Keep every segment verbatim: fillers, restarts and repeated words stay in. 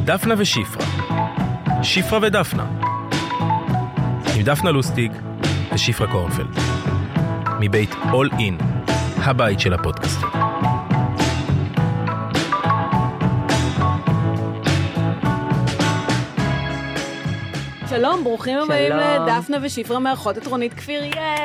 דפנה ושפרה. שפרה ודפנה. עם דפנה לוסטיג ושפרה קורנפלד. מבית All In, הבית של הפודקאסטים. שלום, ברוכים הבאים לדפנה ושפרה מארחות את רונית כפיר.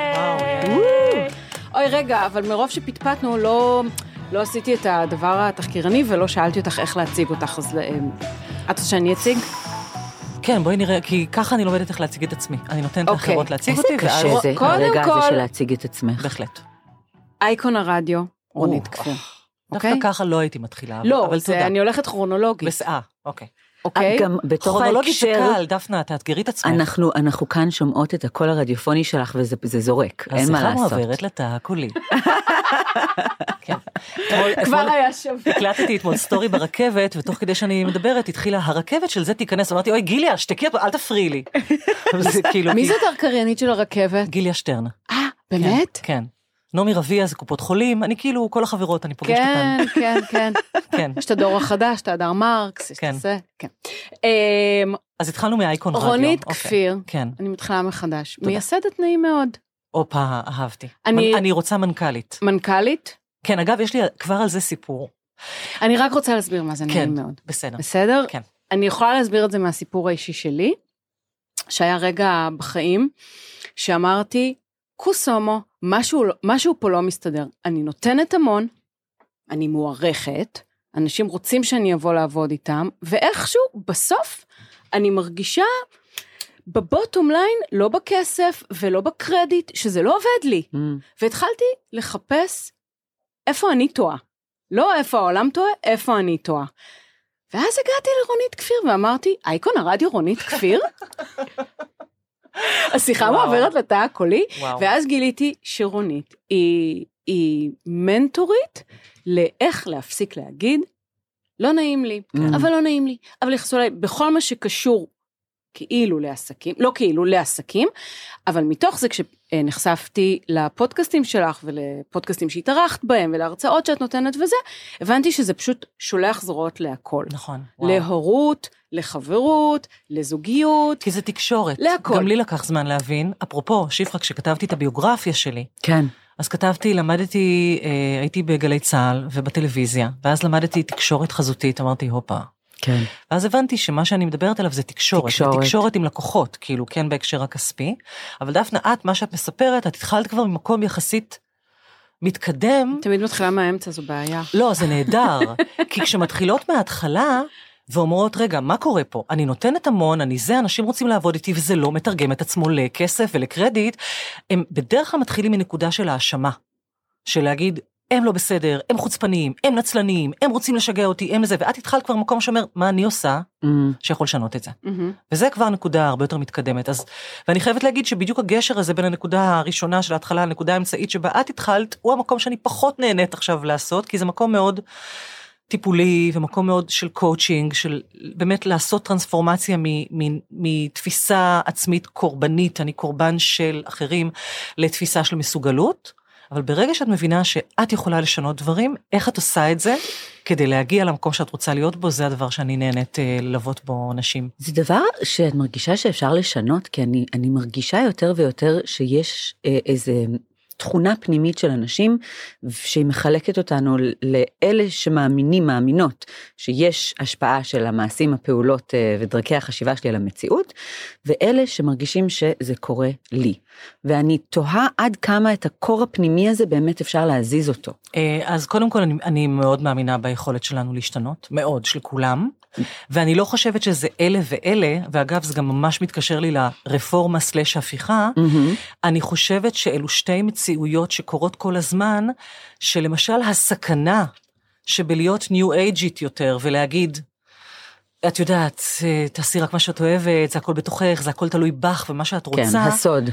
אוי רגע, אבל מרוב שפטפטנו לא... לא עשיתי את הדבר התחקירני, ולא שאלתי אותך איך להציג אותך, אז את רוצה שאני אציג? כן, בואי נראה, כי ככה אני לומדת איך להציג את עצמי. אני נותנת לאחרות להציג אותי. איזה קשה זה, הרגע הזה של להציג את עצמך. בהחלט. אייקון הרדיו, רונית כפיר. דווקא ככה לא הייתי מתחילה, לא, אבל תודה. אני הולכת כרונולוגית. בסעה, אוקיי. אוקיי? גם בתוך ההקשר, קל, דפנה, תאתגרי את עצמך. אנחנו, אנחנו כאן שומעות את הקול הרדיופוני שלך, וזה זה זורק, אין מה לעשות. השיחה מועברת לתא הקולי. כבר היה שווה. הקלטתי אתמול סטורי ברכבת, ותוך כדי שאני מדברת, התחילה הרכבת של זה תיכנס, אמרתי, אוי, גיליה, שתקי, אל תפריעי לי. מי זאת הקריינית של הרכבת? גיליה שטרן. אה, באמת? כן. נעמי רביע זה קופות חולים, אני כאילו, כל החברות, אני פוגשת אותן. כן, כן, כן. יש את הדור החדש, את הדר מרקס, יש את זה. כן. אז התחלנו מאייקון רדיו. רונית כפיר, אני מתחילה מחדש. מייסדת נעים מאוד. אופה, אהבתי. אני רוצה מנכ"לית. מנכ"לית? כן, אגב, יש לי כבר על זה סיפור. אני רק רוצה להסביר מה זה נעים מאוד. בסדר. בסדר? כן. אני יכולה להסביר את זה מהסיפור האישי שלי, שהיה רגע בחיים, שאמרתי, קוסומו, משהו, משהו פה לא מסתדר. אני נותנת המון, אני מוערכת, אנשים רוצים שאני אבוא לעבוד איתם, ואיכשהו בסוף אני מרגישה בבוטום ליין, לא בכסף ולא בקרדיט, שזה לא עובד לי. Mm. והתחלתי לחפש איפה אני טועה. לא איפה העולם טועה, איפה אני טועה. ואז הגעתי לרונית כפיר ואמרתי, אייקון הרדיו רונית כפיר? השיחה מעברת לתא הקולי, ואז גיליתי שרונית היא, היא מנטורית לאיך להפסיק להגיד, לא נעים לי, mm. אבל לא נעים לי, אבל יחסו לי, בכל מה שקשור כאילו לעסקים, לא כאילו לעסקים, אבל מתוך זה כשנחשפתי לפודקאסטים שלך ולפודקאסטים שהתארחת בהם ולהרצאות שאת נותנת וזה, הבנתי שזה פשוט שולח זרועות להכל. נכון. להורות, לחברות, לזוגיות. כי זה תקשורת. להכל. גם לי לקח זמן להבין, אפרופו, שפרה, כשכתבתי את הביוגרפיה שלי, כן. אז כתבתי, למדתי, הייתי בגלי צהל ובטלוויזיה, ואז למדתי תקשורת חזותית, אמרתי, הופה. כן. ואז הבנתי שמה שאני מדברת עליו זה תקשורת, תקשורת. תקשורת עם לקוחות, כאילו כן בהקשר הכספי, אבל דפנה, את, מה שאת מספרת, את התחלת כבר ממקום יחסית מתקדם. תמיד מתחילה מהאמצע, זו בעיה. לא, זה נהדר, כי כשמתחילות מההתחלה, ואומרות, רגע, מה קורה פה? אני נותנת המון, אני זה, אנשים רוצים לעבוד איתי, וזה לא מתרגם את עצמו לכסף ולקרדיט, הם בדרך כלל מתחילים מנקודה של האשמה, של להגיד, הם לא בסדר, הם חוצפניים, הם נצלניים, הם רוצים לשגע אותי, הם לזה, ואת התחלת כבר מקום שאומר, מה אני עושה, mm. שיכול לשנות את זה. Mm-hmm. וזה כבר נקודה הרבה יותר מתקדמת. אז, ואני חייבת להגיד שבדיוק הגשר הזה בין הנקודה הראשונה של ההתחלה, הנקודה האמצעית שבה את התחלת, הוא המקום שאני פחות נהנית עכשיו לעשות, כי זה מקום מאוד טיפולי, ומקום מאוד של קואוצ'ינג, של באמת לעשות טרנספורמציה מתפיסה עצמית קורבנית, אני קורבן של אחרים, לתפיסה של מסוגלות, אבל ברגע שאת מבינה שאת יכולה לשנות דברים, איך את עושה את זה, כדי להגיע למקום שאת רוצה להיות בו, זה הדבר שאני נהנית ללוות בו נשים. זה דבר שאת מרגישה שאפשר לשנות, כי אני, אני מרגישה יותר ויותר שיש איזה תכונה פנימית של אנשים, שהיא מחלקת אותנו לאלה שמאמינים, מאמינות, שיש השפעה של המעשים, הפעולות ודרכי החשיבה שלי על המציאות, ואלה שמרגישים שזה קורה לי. ואני תוהה עד כמה את הקור הפנימי הזה באמת אפשר להזיז אותו. אז קודם כל אני, אני מאוד מאמינה ביכולת שלנו להשתנות, מאוד, של כולם, ואני לא חושבת שזה אלה ואלה, ואגב זה גם ממש מתקשר לי לרפורמה סלש הפיכה, אני חושבת שאלו שתי מציאויות שקורות כל הזמן, שלמשל הסכנה שבלהיות ניו אייג'ית יותר, ולהגיד, את יודעת, תעשי רק מה שאת אוהבת, זה הכל בתוכך, זה הכל תלוי בך, ומה שאת רוצה. כן, הסוד.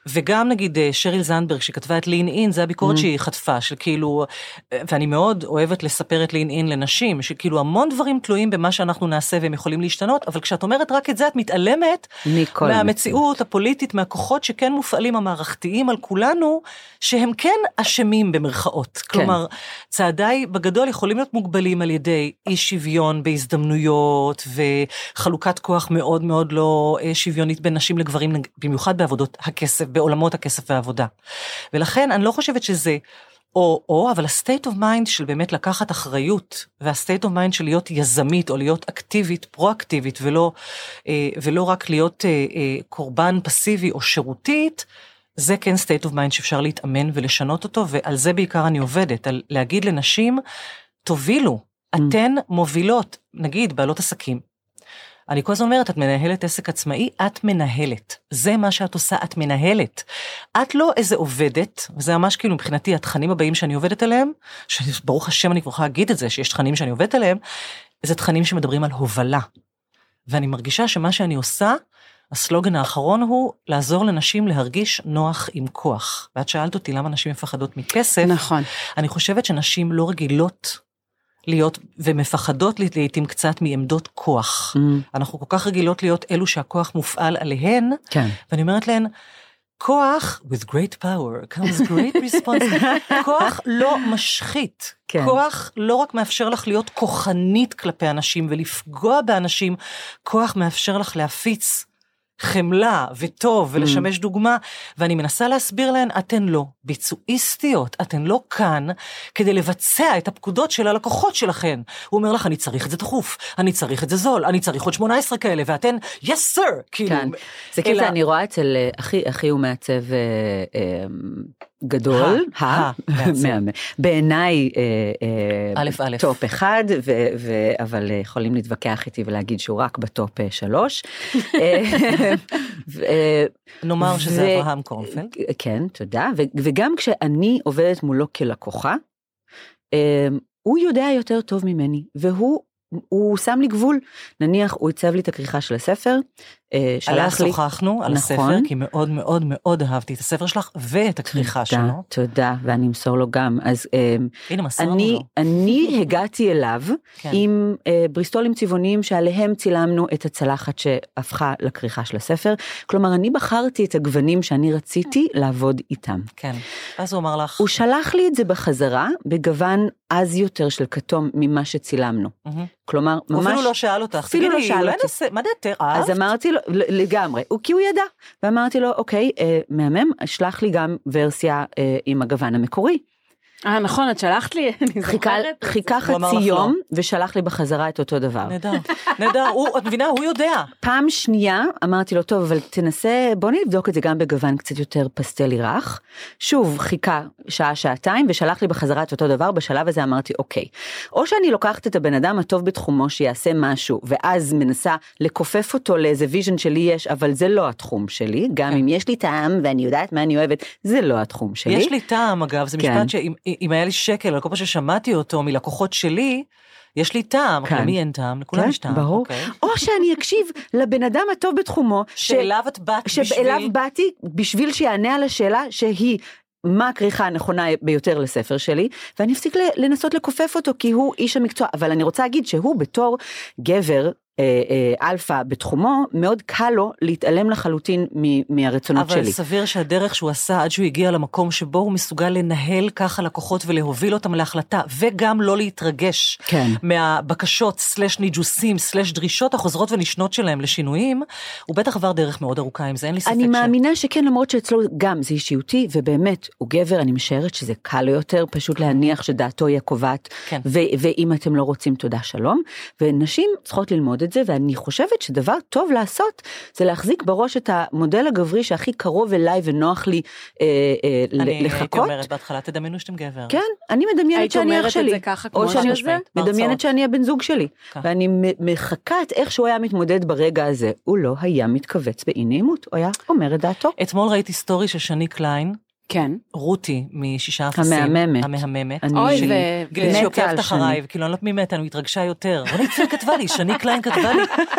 וגם נגיד שריל זנדברג שכתבה את לין אין, זה הביקורת שהיא חטפה, של כאילו, ואני מאוד אוהבת לספר את לין אין לנשים, שכאילו המון דברים תלויים במה שאנחנו נעשה והם יכולים להשתנות, אבל כשאת אומרת רק את זה, את מתעלמת מהמציאות הפוליטית, מהכוחות שכן מופעלים המערכתיים על כולנו, שהם כן אשמים במרכאות. כלומר, צעדיי בגדול יכולים להיות מוגבלים על ידי אי שוויון בהזדמנויות, וחלוקת כוח מאוד מאוד לא שוויונית בין נשים לגברים, במיוחד בעבודות הכסף, בעולמות הכסף והעבודה. ולכן אני לא חושבת שזה או, או, אבל ה-state of mind של באמת לקחת אחריות, וה-state of mind של להיות יזמית, או להיות אקטיבית, פרו-אקטיבית, ולא, ולא רק להיות קורבן פסיבי או שירותית, זה כן state of mind שאפשר להתאמן ולשנות אותו, ועל זה בעיקר אני עובדת, על להגיד לנשים, תובילו, אתן מובילות, נגיד, בעלות עסקים, אני כל הזמן אומרת, את מנהלת עסק עצמאי, את מנהלת. זה מה שאת עושה, את מנהלת. את לא איזה עובדת, וזה ממש כאילו מבחינתי, התכנים הבאים שאני עובדת עליהם, שברוך השם אני כבר יכולה להגיד את זה, שיש תכנים שאני עובדת עליהם, זה תכנים שמדברים על הובלה. ואני מרגישה שמה שאני עושה, הסלוגן האחרון הוא, לעזור לנשים להרגיש נוח עם כוח. ואת שאלת אותי למה נשים מפחדות מכסף. נכון. אני חושבת שנשים לא רגילות, להיות, ומפחדות לעתים קצת מעמדות כוח. Mm. אנחנו כל כך רגילות להיות אלו שהכוח מופעל עליהן, כן. ואני אומרת להן, כוח, with great power, comes great responsibility, כוח לא משחית, כן. כוח לא רק מאפשר לך להיות כוחנית כלפי אנשים, ולפגוע באנשים, כוח מאפשר לך להפיץ, חמלה וטוב ולשמש דוגמה, ואני מנסה להסביר להן, אתן לא ביצועיסטיות, אתן לא כאן כדי לבצע את הפקודות של הלקוחות שלכן. הוא אומר לך, אני צריך את זה דחוף, אני צריך את זה זול, אני צריך עוד שמונה עשרה כאלה, ואתן, yes sir! כאילו, זה כאילו, אני רואה אצל אחי, אחי הוא מעצב גדול, בעיניי טופ אחד, אבל יכולים להתווכח איתי ולהגיד שהוא רק בטופ שלוש. נאמר שזה אברהם קורנפלד. כן, תודה. וגם כשאני עובדת מולו כלקוחה, הוא יודע יותר טוב ממני, והוא הוא שם לי גבול, נניח הוא יצב לי את הכריכה של הספר, שלח לי. שוחחנו על הספר, כי מאוד מאוד מאוד אהבתי את הספר שלך, ואת הכריכה שלו. תודה, ואני אמסור לו גם. אז אני הגעתי אליו עם בריסטולים צבעוניים, שעליהם צילמנו את הצלחת שהפכה לכריכה של הספר, כלומר אני בחרתי את הגוונים שאני רציתי לעבוד איתם. כן, אז הוא אמר לך. הוא שלח לי את זה בחזרה, בגוון אז יותר של כתום ממה שצילמנו. כלומר, ממש... אפילו לא שאל אותך. אפילו לא שאל אותי. מה דעתך? אז אמרתי לו, לגמרי, כי הוא ידע. ואמרתי לו, אוקיי, מהמם, שלח לי גם ורסיה עם הגוון המקורי. אה, נכון, את שלחת לי, אני זוכרת. חיכה חצי יום, ושלח לי בחזרה את אותו דבר. נדע, נדע, את מבינה, הוא יודע. פעם שנייה, אמרתי לו, טוב, אבל תנסה, בוא נבדוק את זה גם בגוון קצת יותר פסטלי רך. שוב, חיכה שעה, שעתיים, ושלח לי בחזרה את אותו דבר, בשלב הזה אמרתי, אוקיי. או שאני לוקחת את הבן אדם הטוב בתחומו, שיעשה משהו, ואז מנסה לקופף אותו לאיזה ויז'ן שלי יש, אבל זה לא התחום שלי, גם אם יש לי טעם, ואני יודעת מה אני אוהבת, זה לא התחום שלי. יש לי טעם, אגב, זה משפט שאם אם היה לי שקל, על כל פעם ששמעתי אותו מלקוחות שלי, יש לי טעם, למי אין טעם, לכולם יש טעם. ברור. או שאני אקשיב לבן אדם הטוב בתחומו, שאליו את באת בשביל... שאליו באתי בשביל שיענה על השאלה שהיא, מה הכריכה הנכונה ביותר לספר שלי, ואני אפסיק לנסות לקופף אותו, כי הוא איש המקצוע, אבל אני רוצה להגיד שהוא בתור גבר, אלפא בתחומו, מאוד קל לו להתעלם לחלוטין מהרצונות שלי. אבל סביר שהדרך שהוא עשה עד שהוא הגיע למקום שבו הוא מסוגל לנהל ככה לקוחות ולהוביל אותם להחלטה, וגם לא להתרגש כן. מהבקשות סלש ניג'וסים סלש דרישות החוזרות ונשנות שלהם לשינויים, הוא בטח עבר דרך מאוד ארוכה עם זה, אין לי ספק ש... אני מאמינה שכן, למרות שאצלו גם זה אישיותי, ובאמת הוא גבר, אני משערת שזה קל יותר, פשוט להניח שדעתו היא הקובעת, כן. ו- ואם אתם לא רוצים תודה שלום, ונשים צריכות ללמוד את זה, ואני חושבת שדבר טוב לעשות, זה להחזיק בראש את המודל הגברי שהכי קרוב אליי ונוח לי אה, אה, אני לחכות. הייתי אומרת בהתחלה, תדמיינו שאתם גבר. כן, אני מדמיינת שאני אח שלי. או שאני זה? מדמיינת שאני הבן זוג שלי. ואני מחכה את איך שהוא היה מתמודד ברגע הזה. הוא לא היה מתכווץ באי נעימות, הוא היה אומר את דעתו. אתמול ראיתי סטורי של שני קליין, כן. רותי משישה אפסים. המהממת. המהממת. אוי, ו... גילי שעוקבת אחריי, וכאילו אני לא יודעת מי מת, אני מתרגשה יותר. רוני ציר כתבה לי, שני קליין כתבה לי.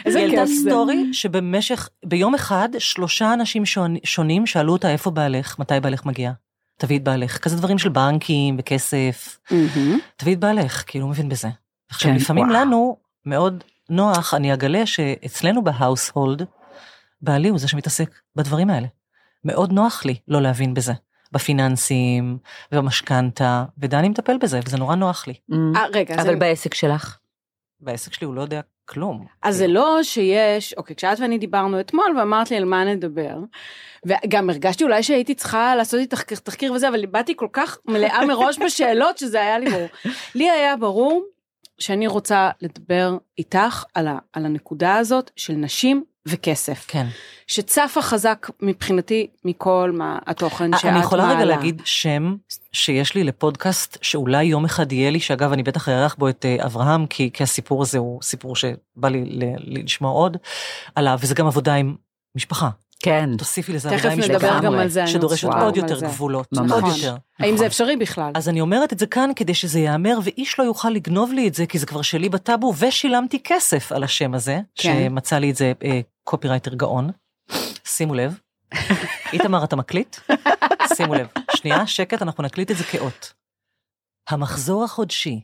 איזה היא העלתה כיף זה. סטורי שבמשך, ביום אחד, שלושה אנשים שונים שאלו אותה איפה בעלך, מתי בעלך מגיע. תביא את בעלך, כזה דברים של בנקים וכסף. תביא את בעלך, כאילו הוא מבין בזה. עכשיו, לפעמים לנו מאוד נוח, אני אגלה שאצלנו בהאוסהולד, בעלי הוא זה שמתעסק בדברים האלה. מאוד נוח לי לא להבין בזה. בפיננסים, ובמשכנתה, ודני מטפל בזה, וזה נורא נוח לי. אה, רגע. אבל בעסק שלך? בעסק שלי הוא לא יודע כלום. אז זה לא שיש, אוקיי, כשאת ואני דיברנו אתמול, ואמרת לי על מה נדבר, וגם הרגשתי אולי שהייתי צריכה לעשות לי תחקיר, תחקיר וזה, אבל באתי כל כך מלאה מראש בשאלות, שזה היה לי ברור. לי היה ברור שאני רוצה לדבר איתך על, ה, על הנקודה הזאת של נשים וכסף. כן. שצפה חזק מבחינתי מכל מה התוכן שאת מעלה. אני יכולה רגע להגיד שם שיש לי לפודקאסט, שאולי יום אחד יהיה לי, שאגב אני בטח אערך בו את אברהם, כי, כי הסיפור הזה הוא סיפור שבא לי, לי, לי לשמוע עוד עליו, וזה גם עבודה עם משפחה. כן. תוסיפי לזה עבודה עם תכף נדבר גם על זה. שדורשת עוד יותר גבולות. עוד יותר. האם זה אפשרי בכלל? אז אני אומרת את זה כאן כדי שזה יאמר, ואיש לא יוכל לגנוב לי את זה, כי זה כבר שלי בטאבו, ושילמתי כסף על השם הזה, שמצא לי את זה קופירייטר גאון. שימו לב. איתמר, אתה מקליט? שימו לב. שנייה, שקט, אנחנו נקליט את זה כאות. המחזור החודשי.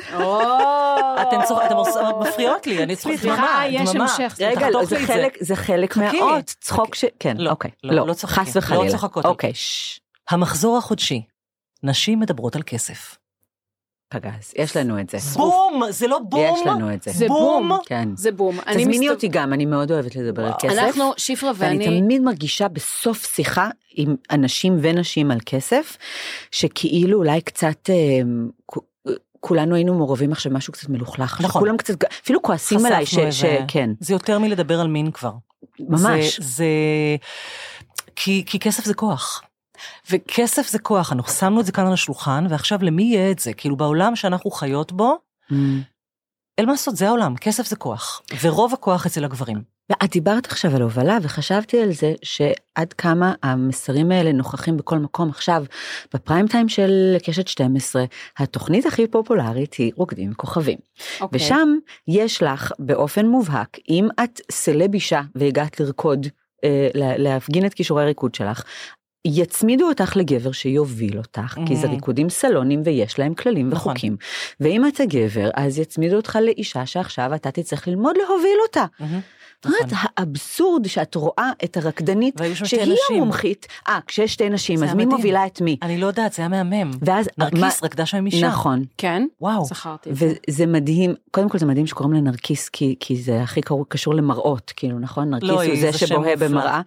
אתם מפריעות לי, אני צוחקת דממה. סליחה, יש המשך. רגע, זה חלק מהאות. צחוק ש... כן, אוקיי. לא, חס וחלילה. לא צוחקות. אוקיי. המחזור החודשי. נשים מדברות על כסף. פגז, יש לנו את זה. בום, זה לא בום. יש לנו את זה. זה בום. כן. זה בום. תזמיני אותי גם, אני מאוד אוהבת לדבר על כסף. אנחנו, שפרה ואני... ואני תמיד מרגישה בסוף שיחה עם אנשים ונשים על כסף, שכאילו אולי קצת... כולנו היינו מעורבים עכשיו משהו קצת מלוכלך. נכון. כולם קצת, אפילו כועסים עליי שכן. זה יותר מלדבר על מין כבר. ממש. זה... כי כסף זה כוח. וכסף זה כוח, אנחנו שמנו את זה כאן על השולחן, ועכשיו למי יהיה את זה? כאילו בעולם שאנחנו חיות בו, mm. אל מה לעשות, זה העולם, כסף זה כוח, ורוב הכוח אצל הגברים. ואת דיברת עכשיו על הובלה, וחשבתי על זה שעד כמה המסרים האלה נוכחים בכל מקום. עכשיו, בפריים טיים של קשת שתים עשרה, התוכנית הכי פופולרית היא רוקדים כוכבים. Okay. ושם יש לך באופן מובהק, אם את סלב אישה והגעת לרקוד, אה, להפגין את כישורי הריקוד שלך, יצמידו אותך לגבר שיוביל אותך, mm-hmm. כי זה ריקודים סלונים ויש להם כללים נכון. וחוקים. ואם אתה גבר, אז יצמידו אותך לאישה שעכשיו אתה תצטרך ללמוד להוביל אותה. Mm-hmm. זאת אומרת, האבסורד שאת רואה את הרקדנית, שהיא המומחית, אה, כשיש שתי נשים, אז מי מובילה את מי? אני לא יודעת, זה היה מהמם. ואז, נרקיס רקדה שם עם אישה. נכון. כן? וואו. זכרתי את זה. וזה מדהים, קודם כל זה מדהים שקוראים לנרקיס, כי, כי זה הכי קשור למראות, כאילו, נכון? נרקיס לא, הוא זה שבוהה במראה.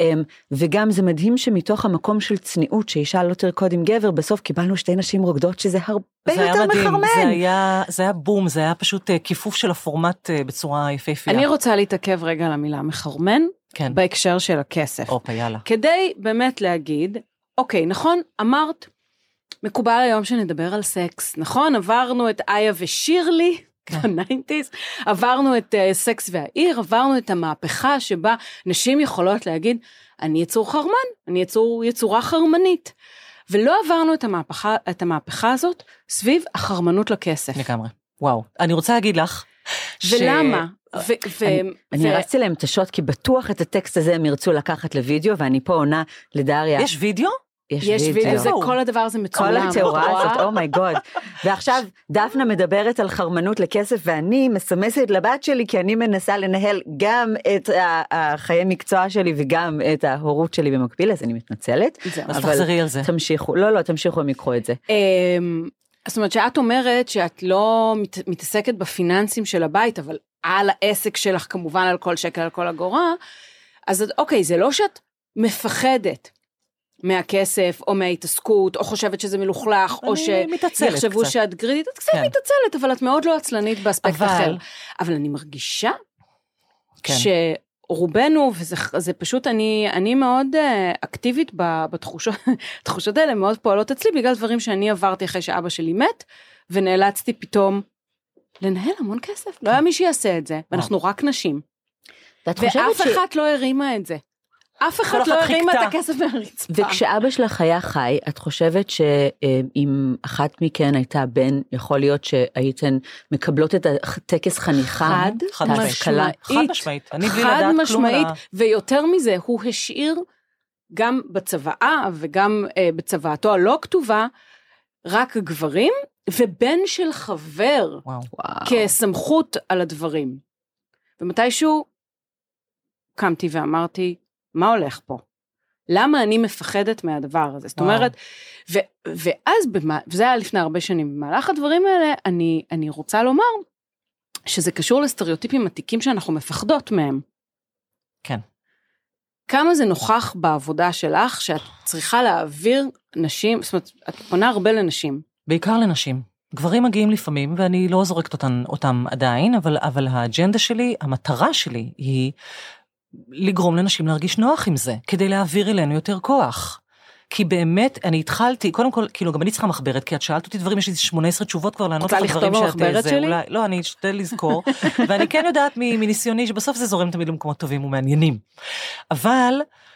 וגם זה מדהים שמתוך המקום של צניעות, שאישה לא תרקוד עם גבר, בסוף קיבלנו שתי נשים רוקדות, שזה הרבה יותר מחרמן. זה היה, זה היה בום, זה היה פשוט כיפוף של הפורמט בצורה יפהפייה. אני רוצה להתעכב רגע על המילה מחרמן, כן. בהקשר של הכסף. אופה, יאללה. כדי באמת להגיד, אוקיי, נכון, אמרת, מקובל היום שנדבר על סקס, נכון? עברנו את איה ושירלי, ב-תשעים, עברנו את uh, סקס והעיר, עברנו את המהפכה שבה נשים יכולות להגיד, אני יצור חרמן, אני יצור, יצורה חרמנית. ולא עברנו את המהפכה, את המהפכה הזאת סביב החרמנות לכסף. לגמרי. וואו. אני רוצה להגיד לך, ולמה? אני הרצתי להם את השוט, כי בטוח את הטקסט הזה הם ירצו לקחת לוידאו, ואני פה עונה לדריה. יש וידאו? יש וידאו. כל הדבר הזה מצולם. כל התיאורה הזאת, אומי גוד. ועכשיו דפנה מדברת על חרמנות לכסף, ואני מסמסת לבת שלי, כי אני מנסה לנהל גם את החיי מקצוע שלי, וגם את ההורות שלי במקביל, אז אני מתנצלת. אז תחזרי על זה. תמשיכו, לא, לא, תמשיכו, הם יקחו את זה. זאת אומרת שאת אומרת שאת לא מתעסקת בפיננסים של הבית, אבל על העסק שלך כמובן על כל שקל, על כל אגורה, אז אוקיי, זה לא שאת מפחדת מהכסף או מההתעסקות, או חושבת שזה מלוכלך, או שיחשבו שאת גרידית, את קצת כן. מתעצלת, אבל את מאוד לא עצלנית באספקט אבל... אחר. אבל אני מרגישה כן. שרובנו, וזה זה פשוט, אני, אני מאוד אקטיבית בתחושות, התחושות האלה מאוד פועלות אצלי, בגלל דברים שאני עברתי אחרי שאבא שלי מת, ונאלצתי פתאום לנהל המון כסף. לא היה מי שיעשה את זה, ואנחנו רק נשים. ואף אחת לא הרימה את זה. אף אחד לא הרימה את הכסף מהרצפה. וכשאבא שלך היה חי, את חושבת שאם אחת מכן הייתה בן, יכול להיות שהייתן מקבלות את הטקס חניכה? חד משמעית. חד משמעית. אני בלי חד לדעת כלום. משמעית, ויותר מזה, הוא השאיר גם בצוואה, וגם בצוואתו הלא כתובה, רק גברים, ובן של חבר, כסמכות על הדברים. ומתישהו קמתי ואמרתי, מה הולך פה? למה אני מפחדת מהדבר הזה? זאת אומרת, ו, ואז, וזה היה לפני הרבה שנים, במהלך הדברים האלה, אני, אני רוצה לומר, שזה קשור לסטריאוטיפים עתיקים שאנחנו מפחדות מהם. כן. כמה זה נוכח בעבודה שלך, שאת צריכה להעביר נשים, זאת אומרת, את פונה הרבה לנשים. בעיקר לנשים. גברים מגיעים לפעמים, ואני לא זורקת אותם, אותם עדיין, אבל, אבל האג'נדה שלי, המטרה שלי, היא לגרום לנשים להרגיש נוח עם זה, כדי להעביר אלינו יותר כוח. כי באמת, אני התחלתי, קודם כל, כאילו, גם אני צריכה מחברת, כי את שאלת אותי דברים, יש לי שמונה עשרה תשובות כבר לענות את הדברים שאת... במחברת שלי? אולי, לא, אני אשתדל לזכור, ואני כן יודעת מניסיוני, שבסוף זה זורם תמיד למקומות טובים ומעניינים. אבל,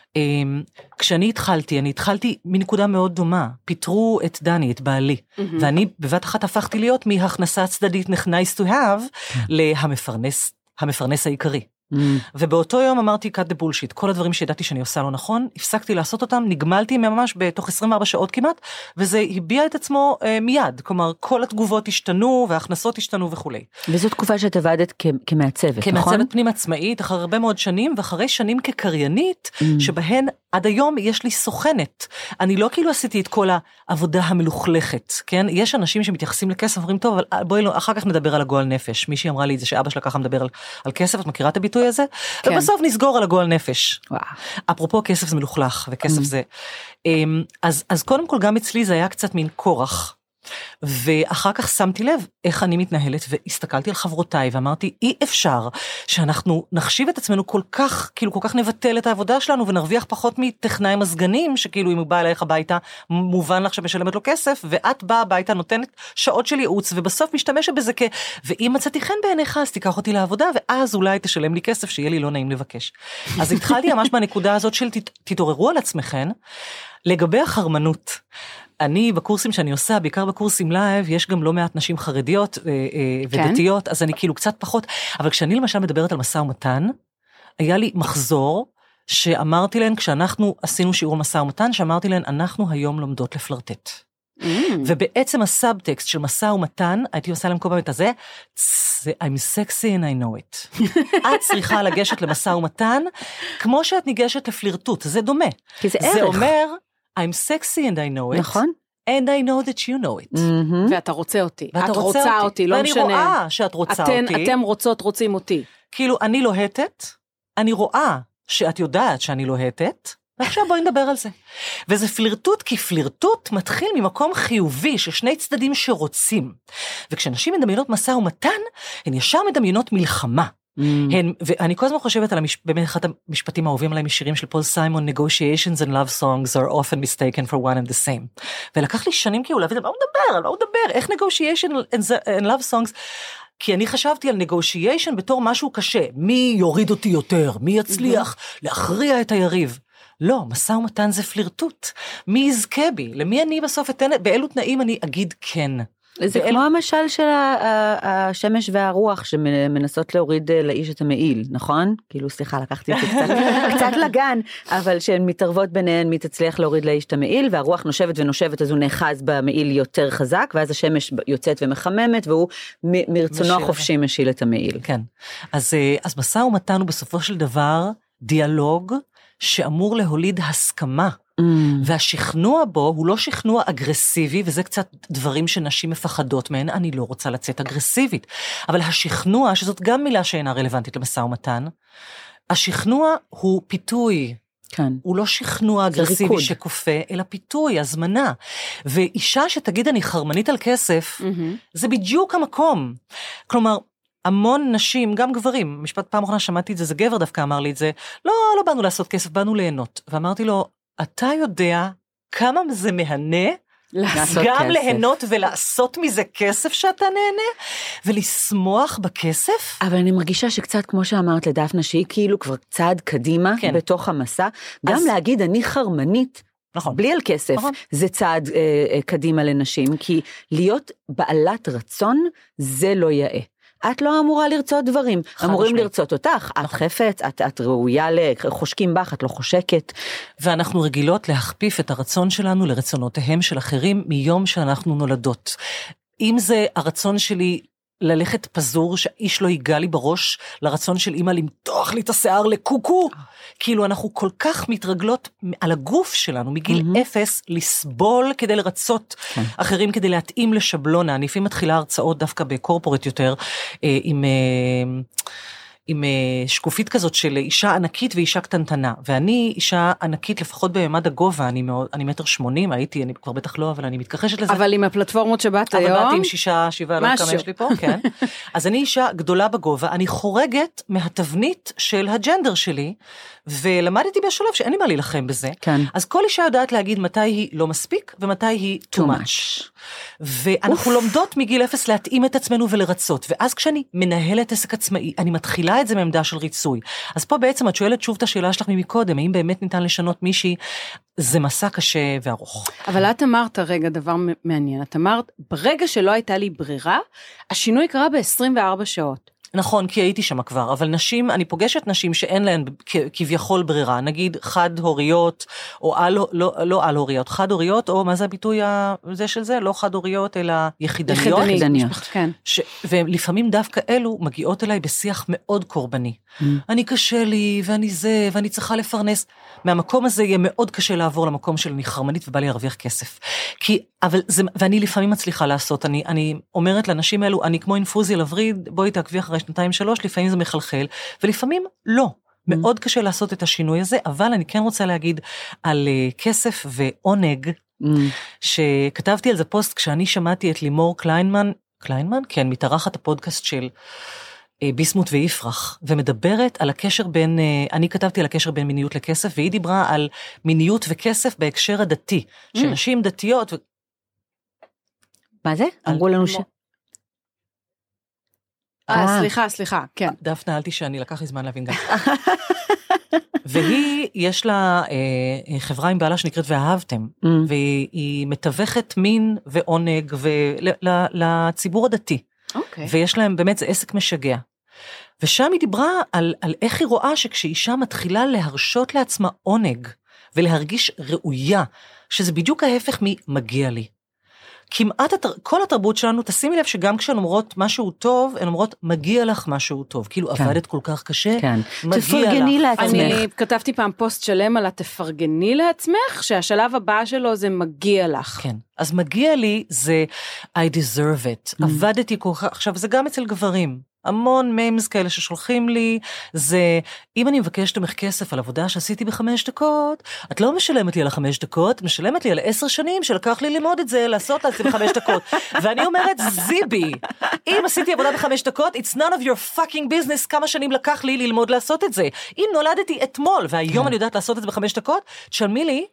כשאני התחלתי, אני התחלתי מנקודה מאוד דומה, פיתרו את דני, את בעלי, ואני בבת אחת הפכתי להיות מהכנסה צדדית nice to have, להמפרנס, המפרנס העיקרי. ובאותו יום אמרתי, cut the bullshit, כל הדברים שידעתי שאני עושה לא נכון, הפסקתי לעשות אותם, נגמלתי ממש בתוך עשרים וארבע שעות כמעט, וזה הביע את עצמו אה, מיד, כלומר, כל התגובות השתנו, וההכנסות השתנו וכולי. וזו תקופה שאת עבדת כ- כמעצבת, נכון? כמעצבת פנים עצמאית, אחרי הרבה מאוד שנים, ואחרי שנים כקריינית, mm. שבהן עד היום יש לי סוכנת. אני לא כאילו עשיתי את כל העבודה המלוכלכת, כן? יש אנשים שמתייחסים לכסף, אומרים, טוב, אבל בואי לא, אחר כך נדבר על הגועל נפש. מישהי אמרה לי את זה, שאבא שלה ככה מדבר על, על כסף, את מכירה את הביטוי הזה? כן. ובסוף נסגור על הגועל נפש. וואו. אפרופו, כסף זה מלוכלך, וכסף mm. זה... אז, אז קודם כל, גם אצלי זה היה קצת מין כורח. ואחר כך שמתי לב איך אני מתנהלת, והסתכלתי על חברותיי, ואמרתי, אי אפשר שאנחנו נחשיב את עצמנו כל כך, כאילו כל כך נבטל את העבודה שלנו, ונרוויח פחות מטכנאי מזגנים, שכאילו אם הוא בא אליך הביתה, מובן לך שמשלמת לו כסף, ואת באה הביתה, נותנת שעות של ייעוץ, ובסוף משתמשת בזה כ... ואם מצאתי חן בעיניך, אז תיקח אותי לעבודה, ואז אולי תשלם לי כסף, שיהיה לי לא נעים לבקש. אז התחלתי ממש מהנקודה הזאת של תתעוררו על עצמכם, לגבי החרמנות. אני בקורסים שאני עושה, בעיקר בקורסים לייב, יש גם לא מעט נשים חרדיות ודתיות, אז אני כאילו קצת פחות, אבל כשאני למשל מדברת על משא ומתן, היה לי מחזור שאמרתי להן, כשאנחנו עשינו שיעור משא ומתן, שאמרתי להן, אנחנו היום לומדות לפלרטט. ובעצם הסאבטקסט של משא ומתן, הייתי עושה להם כל פעם את הזה, I'm sexy and I know it. את צריכה לגשת למשא ומתן, כמו שאת ניגשת לפלרטוט, זה דומה. כי זה ערך. זה אומר, I'm sexy and I know it. נכון. And I know that you know it. ואתה רוצה אותי. את רוצה אותי, לא משנה. ואני רואה שאת רוצה אותי. אתם רוצות, רוצים אותי. כאילו, אני לוהטת, אני רואה שאת יודעת שאני לוהטת, ועכשיו בואי נדבר על זה. וזה פלירטוט, כי פלירטוט מתחיל ממקום חיובי, ששני צדדים שרוצים. וכשנשים מדמיינות משא ומתן, הן ישר מדמיינות מלחמה. Mm. הן, ואני כל הזמן חושבת על המש... באמת אחד המשפטים האהובים עליי משירים של פול סיימון, negotiations and love songs are often mistaken for one and the same. ולקח לי שנים כאילו להבין, מה הוא מדבר? על מה הוא מדבר? איך negotiation and, and love songs? כי אני חשבתי על negotiation בתור משהו קשה. מי יוריד אותי יותר? מי יצליח mm-hmm. להכריע את היריב? לא, משא ומתן זה פלירטוט. מי יזכה בי? למי אני בסוף אתן? באילו תנאים אני אגיד כן? זה כמו המשל של השמש והרוח שמנסות להוריד לאיש את המעיל, נכון? כאילו, סליחה, לקחתי את זה קצת, קצת לגן, אבל שהן מתערבות ביניהן, מי תצליח להוריד לאיש את המעיל, והרוח נושבת ונושבת, אז הוא נאחז במעיל יותר חזק, ואז השמש יוצאת ומחממת, והוא מרצונו החופשי משיל את המעיל. כן. אז, אז משא ומתן הוא בסופו של דבר דיאלוג שאמור להוליד הסכמה. Mm. והשכנוע בו הוא לא שכנוע אגרסיבי, וזה קצת דברים שנשים מפחדות מהן, אני לא רוצה לצאת אגרסיבית. אבל השכנוע, שזאת גם מילה שאינה רלוונטית למשא ומתן, השכנוע הוא פיתוי. כן. הוא לא שכנוע אגרסיבי שכופה, אלא פיתוי, הזמנה. ואישה שתגיד אני חרמנית על כסף, mm-hmm. זה בדיוק המקום. כלומר, המון נשים, גם גברים, משפט פעם אחרונה שמעתי את זה, זה גבר דווקא אמר לי את זה, לא, לא באנו לעשות כסף, באנו ליהנות. ואמרתי לו, אתה יודע כמה זה מהנה, גם ליהנות ולעשות מזה כסף שאתה נהנה, ולשמוח בכסף. אבל אני מרגישה שקצת כמו שאמרת לדפנה, שהיא כאילו כבר צעד קדימה כן. בתוך המסע, גם אז... להגיד אני חרמנית, נכון. בלי על כסף, נכון. זה צעד אה, אה, קדימה לנשים, כי להיות בעלת רצון, זה לא יאה. את לא אמורה לרצות דברים, אמורים משמעית. לרצות אותך, את חפץ, את, את ראויה לחושקים בך, את לא חושקת. ואנחנו רגילות להכפיף את הרצון שלנו לרצונותיהם של אחרים מיום שאנחנו נולדות. אם זה הרצון שלי ללכת פזור, שאיש לא ייגע לי בראש, לרצון של אמא למתוח לי את השיער לקוקו, כאילו אנחנו כל כך מתרגלות על הגוף שלנו, מגיל mm-hmm. אפס, לסבול כדי לרצות okay. אחרים, כדי להתאים לשבלונה. אני לפעמים מתחילה הרצאות דווקא בקורפורט יותר, אה, עם... אה, עם שקופית כזאת של אישה ענקית ואישה קטנטנה, ואני אישה ענקית לפחות בממד הגובה, אני, מאוד, אני מטר שמונים, הייתי, אני כבר בטח לא, אבל אני מתכחשת לזה. אבל עם הפלטפורמות שבאת היום? אבל באתי עם שישה, שבעה, לא כמה יש לי פה, כן. אז אני אישה גדולה בגובה, אני חורגת מהתבנית של הג'נדר שלי, ולמדתי בשלב שאין לי מה להילחם בזה. כן. אז כל אישה יודעת להגיד מתי היא לא מספיק, ומתי היא too much. ואנחנו לומדות מגיל אפס להתאים את עצמנו ולרצות, ואז כשאני מנהלת עסק עצמאי, אני מתחילה את זה מעמדה של ריצוי. אז פה בעצם את שואלת שוב את השאלה שלך ממקודם, האם באמת ניתן לשנות מישהי, זה מסע קשה וארוך. אבל את אמרת רגע דבר מעניין, את אמרת, ברגע שלא הייתה לי ברירה, השינוי קרה ב-עשרים וארבע שעות. נכון, כי הייתי שם כבר, אבל נשים, אני פוגשת נשים שאין להן כביכול ברירה, נגיד חד-הוריות, או על, לא, לא על-הוריות, חד-הוריות, או מה זה הביטוי הזה של זה? לא חד-הוריות, אלא יחידניות. יחידניות, כן. ש, ולפעמים דווקא אלו מגיעות אליי בשיח מאוד קורבני. Mm. אני קשה לי, ואני זה, ואני צריכה לפרנס. מהמקום הזה יהיה מאוד קשה לעבור למקום של אני חרמנית, ובא לי להרוויח כסף. כי, אבל זה, ואני לפעמים מצליחה לעשות, אני, אני אומרת לאנשים האלו, אני כמו אינפוזיה לווריד, בואי תעקבי אחרי שנתיים שלוש, לפעמים זה מחלחל, ולפעמים לא. מאוד קשה לעשות את השינוי הזה, אבל אני כן רוצה להגיד על uh, כסף ועונג, mm. שכתבתי על זה פוסט כשאני שמעתי את לימור קליינמן, קליינמן? כן, מתארחת הפודקאסט של uh, ביסמוט ויפרח, ומדברת על הקשר בין, uh, אני כתבתי על הקשר בין מיניות לכסף, והיא דיברה על מיניות וכסף בהקשר הדתי, mm. שנשים דתיות... ו... מה זה? אמרו לנו ש... אה, סליחה, סליחה, כן. דפנה, אל תשאני, לקח לי זמן להבין גם. והיא, יש לה אה, חברה עם בעלה שנקראת ואהבתם, mm. והיא מתווכת מין ועונג לציבור הדתי. אוקיי. ויש להם, באמת, זה עסק משגע. ושם היא דיברה על, על איך היא רואה שכשאישה מתחילה להרשות לעצמה עונג, ולהרגיש ראויה, שזה בדיוק ההפך ממגיע לי. כמעט כל התרבות שלנו, תשימי לב שגם כשהן אומרות משהו טוב, הן אומרות, מגיע לך משהו טוב. כאילו, כן. עבדת כל כך קשה, כן. מגיע תפרגני לך. לעצמך. אני כתבתי פעם פוסט שלם על התפרגני לעצמך, שהשלב הבא שלו זה מגיע לך. כן. אז מגיע לי זה, I deserve it. Mm. עבדתי כל כך, עכשיו זה גם אצל גברים. המון מיימס כאלה ששולחים לי, זה, אם אני מבקשת ממך כסף על עבודה שעשיתי בחמש דקות, את לא משלמת לי על החמש דקות, משלמת לי על עשר שנים שלקח לי ללמוד את זה, לעשות את זה בחמש דקות. ואני אומרת, זיבי, אם עשיתי עבודה בחמש דקות, it's none of your fucking business, כמה שנים לקח לי ללמוד לעשות את זה. אם נולדתי אתמול, והיום אני יודעת לעשות את זה בחמש דקות, תשלמי לי,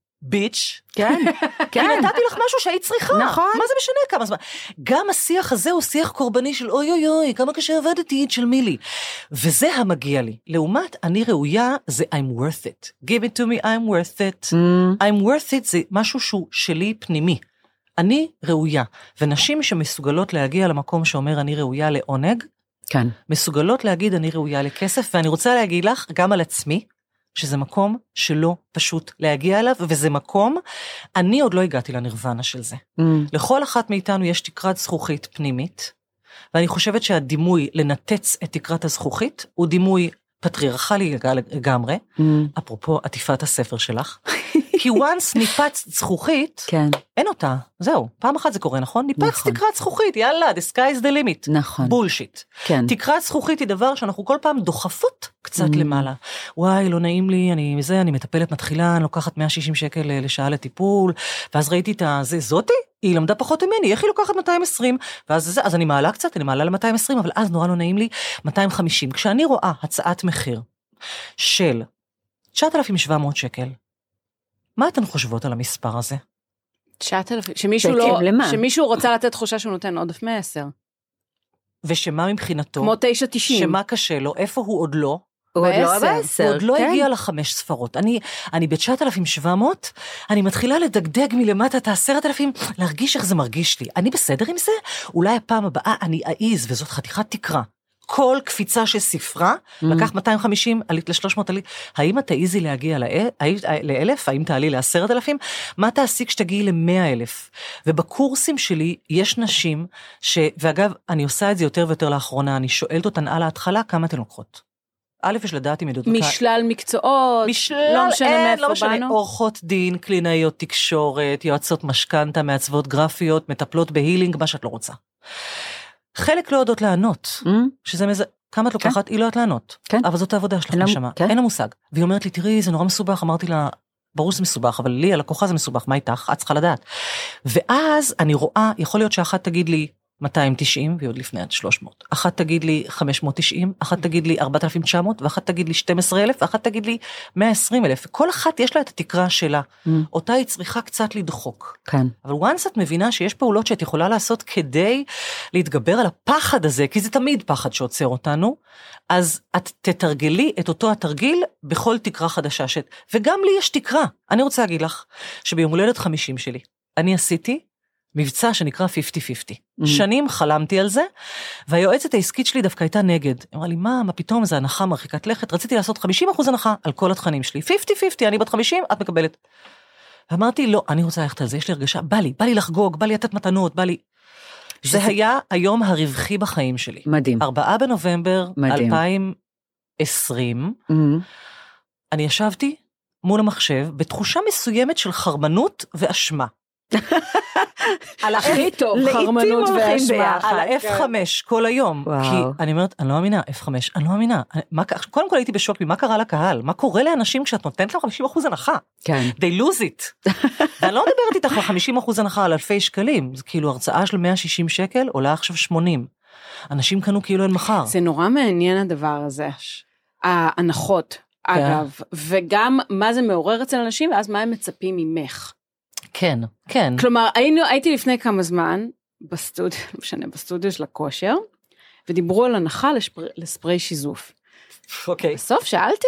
ביץ', כן, כן. נתתי לך משהו שהיית צריכה. נכון. מה זה משנה כמה זמן? גם השיח הזה הוא שיח קורבני של אוי אוי אוי, כמה קשה עבדתי, של מילי. וזה המגיע לי. לעומת, אני ראויה, זה I'm worth it. Give it to me, I'm worth it. Mm. I'm worth it זה משהו שהוא שלי פנימי. אני ראויה. ונשים שמסוגלות להגיע למקום שאומר אני ראויה לעונג, כן. מסוגלות להגיד אני ראויה לכסף, ואני רוצה להגיד לך גם על עצמי, שזה מקום שלא פשוט להגיע אליו, וזה מקום, אני עוד לא הגעתי לנירוונה של זה. Mm. לכל אחת מאיתנו יש תקרת זכוכית פנימית, ואני חושבת שהדימוי לנתץ את תקרת הזכוכית, הוא דימוי פטריארכלי לגמרי, mm. אפרופו עטיפת הספר שלך, כי once ניפץ זכוכית, כן. אין אותה, זהו, פעם אחת זה קורה, נכון? ניפץ נכון. תקרת זכוכית, יאללה, the sky is the limit. נכון. בולשיט. כן. תקרת זכוכית היא דבר שאנחנו כל פעם דוחפות קצת mm. למעלה. וואי, לא נעים לי, אני מזה, אני מטפלת מתחילה, אני לוקחת מאה ושישים שקל לשעה לטיפול, ואז ראיתי את זה, זאתי? היא למדה פחות ממני, איך היא לוקחת מאתיים ועשרים? ואז זה, אז אני מעלה קצת, אני מעלה ל-מאתיים ועשרים, אבל אז נורא לא נעים לי, מאתיים וחמישים. כשאני רואה הצעת מחיר של תשעת אלפים ושבע מאות שקל, מה אתן חושבות על המספר הזה? תשעת אלפים, שמישהו לא, שמישהו רוצה לתת תחושה שהוא נותן עודף מעשר. ושמה מבחינתו, כמו תשע תשעים. שמה קשה לו, איפה הוא עוד לא, הוא עוד לא בעשר. בעשר, הוא עוד לא כן. הגיע לחמש ספרות. אני, אני ב-תשעת אלפים שבע מאות, אני מתחילה לדגדג מלמטה את ה-עשרת אלפים, להרגיש איך זה מרגיש לי. אני בסדר עם זה? אולי הפעם הבאה אני אעיז, וזאת חתיכת תקרה. כל קפיצה של ספרה, לקח מאתיים וחמישים, עלית ל-שלוש מאות, האם את תעיזי להגיע לאלף? האם תעלי לעשרת אלפים? מה תעשי כשתגיעי למאה אלף? ובקורסים שלי יש נשים, ש... ואגב, אני עושה את זה יותר ויותר לאחרונה, אני שואלת אותן על ההתחלה, כמה אתן לוקחות? א', יש לדעת אם ידעות... משלל מקצועות, משלל, לא משנה אין, מאיפה לא משנה, באנו. עורכות דין, קלינאיות תקשורת, יועצות משכנתה, מעצבות גרפיות, מטפלות בהילינג, מה שאת לא רוצה. חלק לא יודעות לענות, Mm. שזה מזה, כמה את לוקחת, היא לא יודעת לענות. כן. אבל זאת העבודה שלך אין לה- נשמה, כן. אין לה מושג. והיא אומרת לי, תראי, זה נורא מסובך, אמרתי לה, ברור שזה מסובך, אבל לי, הלקוחה זה מסובך, מה איתך? את צריכה לדעת. ואז אני רואה, יכול להיות שאחת תגיד לי, מאתיים ותשעים, והיא עוד לפני עד שלוש מאות. אחת תגיד לי חמש מאות ותשעים, אחת תגיד לי ארבעת אלפים ותשע מאות, ואחת תגיד לי שנים עשר אלף, ואחת תגיד לי מאה ועשרים אלף. כל אחת יש לה את התקרה שלה. Mm. אותה היא צריכה קצת לדחוק. כן. אבל once את מבינה שיש פעולות שאת יכולה לעשות כדי להתגבר על הפחד הזה, כי זה תמיד פחד שעוצר אותנו, אז את תתרגלי את אותו התרגיל בכל תקרה חדשה. ש... וגם לי יש תקרה. אני רוצה להגיד לך שביום הולדת חמישים שלי, אני עשיתי מבצע שנקרא חמישים חמישים. Mm-hmm. שנים חלמתי על זה, והיועצת העסקית שלי דווקא הייתה נגד. היא אמרה לי, מה, מה פתאום, זה הנחה מרחיקת לכת, רציתי לעשות חמישים אחוז הנחה על כל התכנים שלי. חמישים חמישים, אני בת חמישים, את מקבלת. ואמרתי, לא, אני רוצה ללכת על זה, יש לי הרגשה, בא לי, בא לי לחגוג, בא לי לתת מתנות, בא לי. שזה... זה היה היום הרווחי בחיים שלי. מדהים. ארבעה בנובמבר מדהים. אלפיים ועשרים, Mm. אני ישבתי מול המחשב, בתחושה מסוימת של חרמנות ואשמה. על הכי טוב, לעתים חרמנות הולכים והשמה. ביחד. על ה-אף חמש כל היום, וואו. כי אני אומרת, אני לא מאמינה, אף חמש, אני לא מאמינה, אני- מה ק- קודם כל הייתי בשוק, מה קרה לקהל? מה קורה לאנשים כשאת נותנת להם חמישים אחוז הנחה? כן. They lose it. ואני לא מדברת איתך על חמישים אחוז הנחה על אלפי שקלים, זה כאילו הרצאה של מאה ושישים שקל, עולה עכשיו שמונים. אנשים קנו כאילו אין מחר. זה נורא מעניין הדבר הזה. ההנחות, אגב, וגם מה זה מעורר אצל אנשים, ואז מה הם מצפים ממך. כן, כן. כלומר, היינו, הייתי לפני כמה זמן, בסטודיו, לא משנה, בסטודיו של הכושר, ודיברו על הנחה לספרי, לספרי שיזוף. אוקיי. בסוף שאלתי,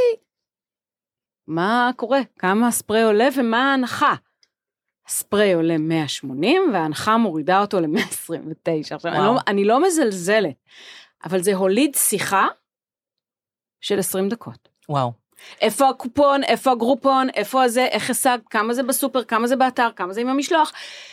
מה קורה? כמה הספרי עולה ומה ההנחה? הספרי עולה מאה ושמונים, וההנחה מורידה אותו ל-מאה עשרים ותשע. עכשיו, אני לא, אני לא מזלזלת, אבל זה הוליד שיחה של עשרים דקות. וואו. איפה הקופון, איפה הגרופון, איפה הזה, איך השג, כמה זה בסופר, כמה זה באתר, כמה זה עם המשלוח.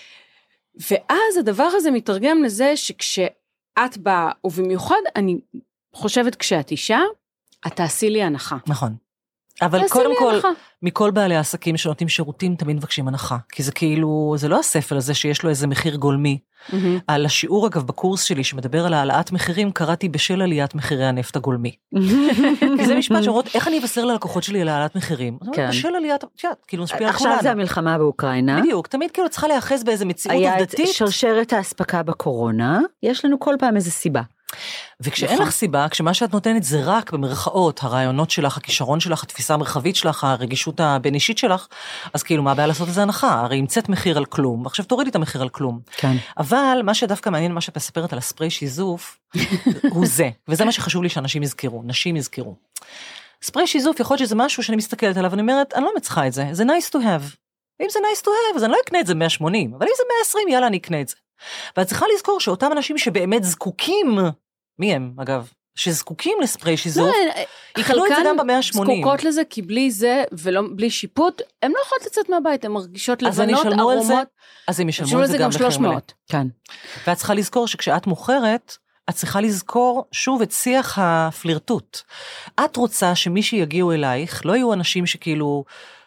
ואז הדבר הזה מתרגם לזה שכשאת באה, ובמיוחד אני חושבת כשאת אישה, את תעשי לי הנחה. נכון. אבל תעשי קודם לי כל, הנחה. מכל בעלי העסקים שנותנים שירותים, תמיד מבקשים הנחה. כי זה כאילו, זה לא הספל הזה שיש לו איזה מחיר גולמי. מהמם. על השיעור, אגב, בקורס שלי, שמדבר על העלאת מחירים, קראתי בשל עליית מחירי הנפט הגולמי. כי זה משפט שאומרות, איך אני אבשר ללקוחות שלי על העלאת מחירים? זאת אומרת, כן. בשל עליית, תשעת, כאילו, משפיע על עכשיו כולנו. זה המלחמה באוקראינה. בדיוק, תמיד כאילו צריכה להיאחז באיזה מציאות היה את עובדתית. שרשרת ההספקה בקורונה, יש לנו כל פעם איזה סיבה. וכשאין נכון. לך סיבה, כשמה שאת נותנת זה רק במרכאות, הרעיונות שלך, הכישרון שלך, התפיסה המרחבית שלך, הרגישות הבין אישית שלך, אז כאילו מה הבעיה לעשות איזה הנחה? הרי המצאת מחיר על כלום, ועכשיו תורידי את המחיר על כלום. כן. אבל מה שדווקא מעניין, מה שאת מספרת על הספרי שיזוף, הוא זה, וזה מה שחשוב לי שאנשים יזכרו, נשים יזכרו. ספרי שיזוף יכול להיות שזה משהו שאני מסתכלת עליו, ואני אומרת, אני לא מצחה את זה, זה nice to have. אם זה nice to have, אז אני לא אקנה את זה מאה ושמונים, אבל אם זה מאה ועשרים, יאללה, אני אקנה את זה. ואת צריכה לזכור שאותם אנשים שבאמת זקוקים, מי הם, אגב, שזקוקים לספרי שיזוף, יקנו את זה גם במאה ושמונים. זקוקות לזה, כי בלי זה, ולא בלי שיפוט, הן לא יכולות לצאת מהבית, הן מרגישות אז אני לבנות, אשלמו על זה, ארומות, אז הם ישלמו ישלמו על על זה גם שלוש מחיר מלא. מאות. כן. ואת צריכה לזכור שכשאת מוכרת, את צריכה לזכור שוב את שיח הפלירטוט. את רוצה שמי שיגיעו אלייך, לא יהיו אנשים שכאילו,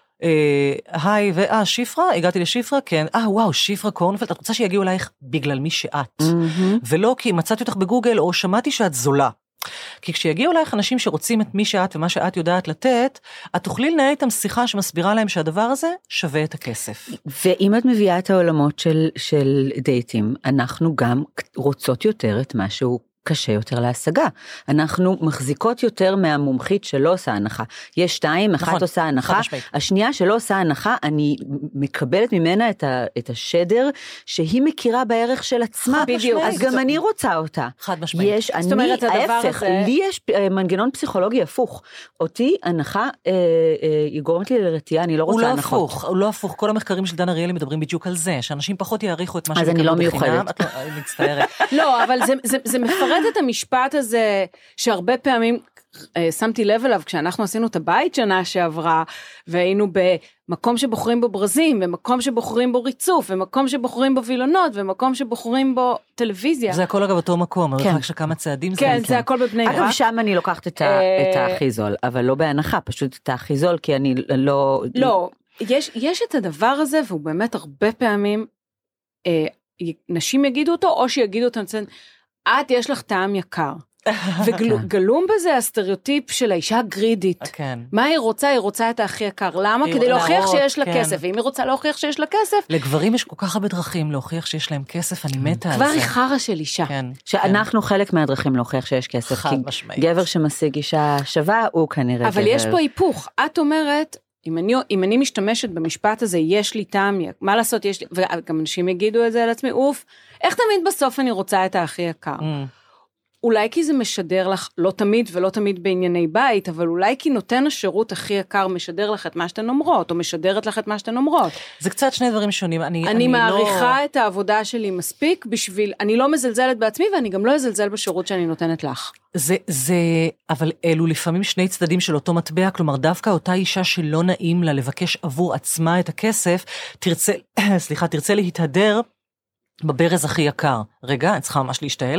היי, ואה, שיפרה, הגעתי לשיפרה, כן, אה, וואו, שיפרה קורנפלד, את רוצה שיגיעו אלייך בגלל מי שאת, ולא כי מצאתי אותך בגוגל, או שמעתי שאת זולה. כי כשיגיעו אלייך אנשים שרוצים את מי שאת ומה שאת יודעת לתת, את תוכלי לנהל איתם שיחה שמסבירה להם שהדבר הזה שווה את הכסף. ואם את מביאה את העולמות של, של דייטים, אנחנו גם רוצות יותר את משהו קשה יותר להשגה. אנחנו מחזיקות יותר מהמומחית שלא עושה הנחה. יש שתיים, אחת נכון, עושה הנחה, השנייה שלא עושה הנחה, אני מקבלת ממנה את, ה, את השדר, שהיא מכירה בערך של עצמה, בדיוק. אז גם אני רוצה אותה. חד משמעית. יש, אני, אומרת, ההפך, הזה... לי יש מנגנון פסיכולוגי הפוך. אותי הנחה, אה, אה, היא גורמת לי לרתיעה, אני לא רוצה הנחות. הוא לא הפוך, הוא לא הפוך. כל המחקרים של דן אריאלי מדברים בדיוק על זה, שאנשים פחות יעריכו את מה אז אני לא מיוחדת. את לא, אני מצטערת. לא, אבל זה, זה, זה מפרט את המשפט הזה, שהרבה פעמים שמתי לב אליו, כשאנחנו עשינו את הבית שנה שעברה, והיינו במקום שבוחרים בו ברזים, ומקום שבוחרים בו ריצוף, ומקום שבוחרים בו וילונות, ומקום שבוחרים בו טלוויזיה. זה הכל אגב אותו מקום, כן. רק שכמה צעדים זה. כן, זה הכל בבני ברק. אגב, שם אני לוקחת את, ה, את הכי זול, אבל לא בהנחה, פשוט את הכי זול, כי אני לא... לא, יש, יש את הדבר הזה, והוא באמת הרבה פעמים, אה, נשים יגידו אותו, או שיגידו אותו, את יש לך טעם יקר. וגלום בזה הסטריאוטיפ של האישה הגרידית. מה היא רוצה? היא רוצה את הכי יקר. למה? כדי להוכיח שיש לה כסף. ואם היא רוצה להוכיח שיש לה כסף... לגברים יש כל כך הרבה דרכים להוכיח שיש להם כסף, אני מתה על זה. כבר היא חרה של אישה. שאנחנו חלק מהדרכים להוכיח שיש כסף. חד משמעית. גבר שמשיג אישה שווה, הוא כנראה גבר. אבל יש פה היפוך. את אומרת, אם אני, אם אני משתמשת במשפט הזה, יש לי טעם, מה לעשות, יש לי, וגם אנשים יגידו את זה על עצמי, אוף, איך תמיד בסוף אני רוצה את הכי יקר? אולי כי זה משדר לך, לא תמיד ולא תמיד בענייני בית, אבל אולי כי נותן השירות הכי יקר משדר לך את מה שאתן אומרות, או משדרת לך את מה שאתן אומרות. זה קצת שני דברים שונים. אני, אני, אני מעריכה לא... את העבודה שלי מספיק בשביל, אני לא מזלזלת בעצמי, ואני גם לא אזלזל בשירות שאני נותנת לך. זה, זה, אבל אלו לפעמים שני צדדים של אותו מטבע, כלומר דווקא אותה אישה שלא נעים לה לבקש עבור עצמה את הכסף, תרצה, סליחה, תרצה להתהדר בברז הכי יקר. רגע, אני צריכה ממש להשתעל.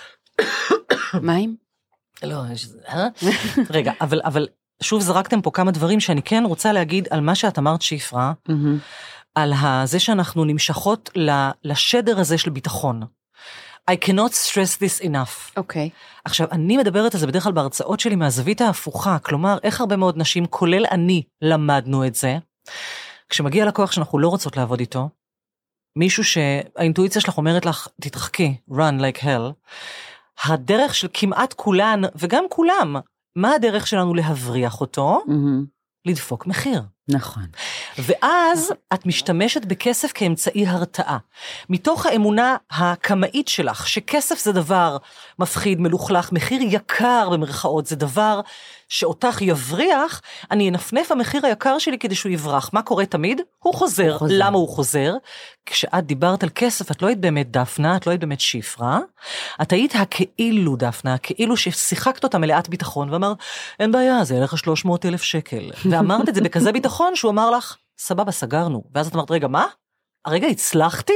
מים? לא, אה? רגע, אבל, אבל שוב זרקתם פה כמה דברים שאני כן רוצה להגיד על מה שאת אמרת שפרה, על זה שאנחנו נמשכות לשדר הזה של ביטחון. I cannot stress this enough. אוקיי. עכשיו, אני מדברת על זה בדרך כלל בהרצאות שלי מהזווית ההפוכה, כלומר, איך הרבה מאוד נשים, כולל אני, למדנו את זה, כשמגיע לקוח שאנחנו לא רוצות לעבוד איתו, מישהו שהאינטואיציה שלך אומרת לך, תתרחקי, run like hell, הדרך של כמעט כולן, וגם כולם, מה הדרך שלנו להבריח אותו? לדפוק מחיר. נכון. ואז את משתמשת בכסף כאמצעי הרתעה. מתוך האמונה הקמאית שלך, שכסף זה דבר מפחיד, מלוכלך, מחיר יקר במרכאות, זה דבר שאותך יבריח, אני אנפנף המחיר היקר שלי כדי שהוא יברח. מה קורה תמיד? הוא חוזר. הוא חוזר. למה הוא חוזר? כשאת דיברת על כסף, את לא היית באמת דפנה, את לא היית באמת שפרה, את היית הכאילו דפנה, הכאילו ששיחקת אותה מלאת ביטחון, ואמרת, אין בעיה, זה ילך שלוש מאות אלף שקל. ואמרת את זה בכזה ביטחון, שהוא אמר לך, סבבה, סגרנו. ואז את אמרת, רגע, מה? הרגע הצלחתי?